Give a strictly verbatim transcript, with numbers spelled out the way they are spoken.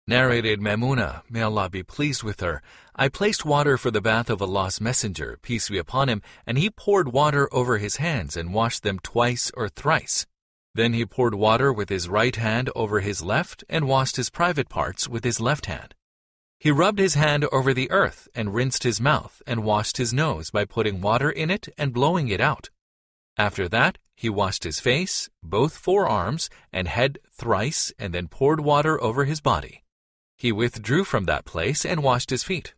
Narrated Maimuna, may Allah be pleased with her, I placed water for the bath of Allah's Messenger, peace be upon him, and he poured water over his hands and washed them twice or thrice. Then he poured water with his right hand over his left and washed his private parts with his left hand. He rubbed his hand over the earth and rinsed his mouth and washed his nose by putting water in it and blowing it out. After that, he washed his face, both forearms, and head thrice and then poured water over his body. He withdrew from that place and washed his feet.